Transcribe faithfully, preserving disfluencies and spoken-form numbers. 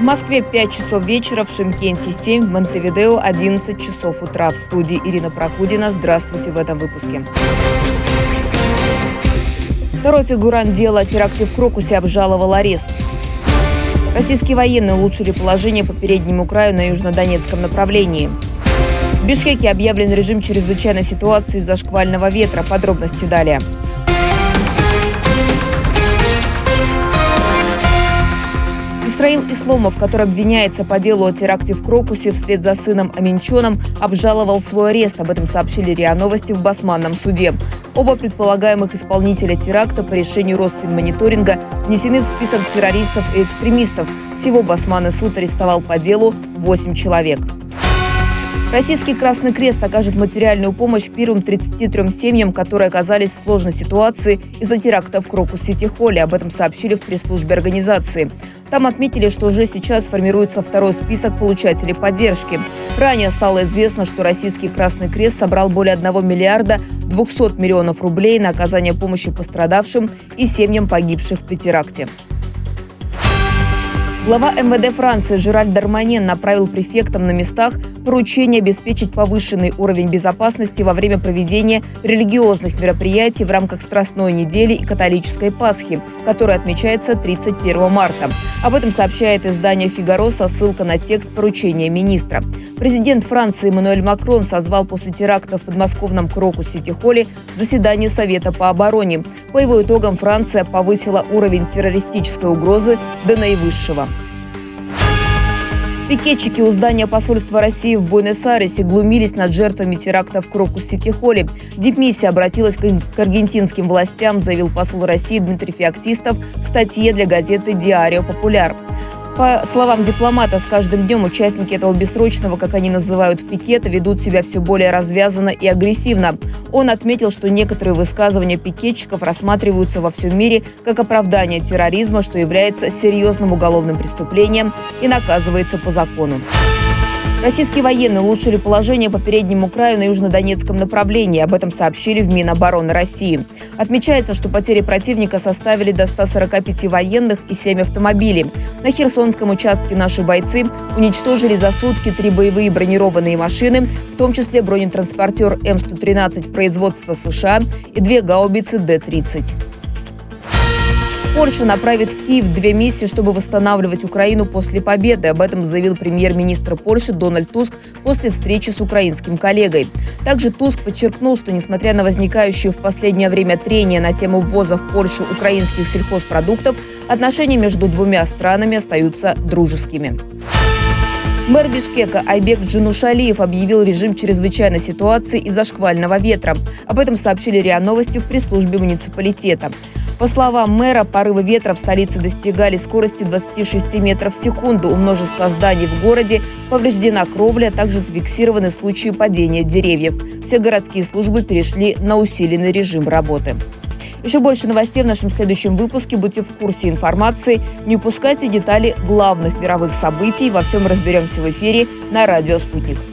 В Москве пять часов вечера, в Шымкенте семь, в Монтевидео одиннадцать часов утра. В студии Ирина Прокудина. Здравствуйте в этом выпуске. Второй фигурант дела о теракте в Крокусе обжаловал арест. Российские военные улучшили положение по переднему краю на южнодонецком направлении. В Бишкеке объявлен режим чрезвычайной ситуации из-за шквального ветра. Подробности далее. Исраил Исломов, который обвиняется по делу о теракте в Крокусе, вслед за сыном Аменчоном обжаловал свой арест. Об этом сообщили РИА Новости в Басманном суде. Оба предполагаемых исполнителя теракта по решению Росфинмониторинга внесены в список террористов и экстремистов. Всего Басманный суд арестовал по делу восемь человек. Российский Красный Крест окажет материальную помощь первым тридцати трём семьям, которые оказались в сложной ситуации из-за теракта в Крокус-Сити-Холле. Об этом сообщили в пресс-службе организации. Там отметили, что уже сейчас формируется второй список получателей поддержки. Ранее стало известно, что Российский Красный Крест собрал более одного миллиарда двухсот миллионов рублей на оказание помощи пострадавшим и семьям погибших при теракте. Глава эм вэ дэ Франции Жераль Дарманьен направил префектам на местах поручение обеспечить повышенный уровень безопасности во время проведения религиозных мероприятий в рамках Страстной недели и католической Пасхи, которая отмечается тридцать первого марта. Об этом сообщает издание «Фигаро» со ссылкой на текст поручения министра. Президент Франции Эммануэль Макрон созвал после теракта в подмосковном Крокус-Сити-Холле заседание Совета по обороне. По его итогам Франция повысила уровень террористической угрозы до наивысшего. Пикетчики у здания посольства России в Буэнос-Айресе глумились над жертвами теракта в Крокус-Сити-Холле. Дипмиссия обратилась к аргентинским властям, заявил посол России Дмитрий Феоктистов в статье для газеты «Диарио Популяр». По словам дипломата, с каждым днем участники этого бессрочного, как они называют, пикета ведут себя все более развязанно и агрессивно. Он отметил, что некоторые высказывания пикетчиков рассматриваются во всем мире как оправдание терроризма, что является серьезным уголовным преступлением и наказывается по закону. Российские военные улучшили положение по переднему краю на южнодонецком направлении. Об этом сообщили в Минобороны России. Отмечается, что потери противника составили до ста сорока пяти военных и семь автомобилей. На Херсонском участке наши бойцы уничтожили за сутки три боевые бронированные машины, в том числе бронетранспортер эм сто тринадцать производства США и две гаубицы дэ тридцать. Польша направит в Киев две миссии, чтобы восстанавливать Украину после победы. Об этом заявил премьер-министр Польши Дональд Туск после встречи с украинским коллегой. Также Туск подчеркнул, что несмотря на возникающие в последнее время трения на тему ввоза в Польшу украинских сельхозпродуктов, отношения между двумя странами остаются дружескими. Мэр Бишкека Айбек Джанушалиев объявил режим чрезвычайной ситуации из-за шквального ветра. Об этом сообщили РИА Новости в пресс-службе муниципалитета. По словам мэра, порывы ветра в столице достигали скорости двадцати шести метров в секунду. У множества зданий в городе повреждена кровля, а также зафиксированы случаи падения деревьев. Все городские службы перешли на усиленный режим работы. Еще больше новостей в нашем следующем выпуске. Будьте в курсе информации. Не упускайте детали главных мировых событий. Во всем разберемся в эфире на радио «Спутник».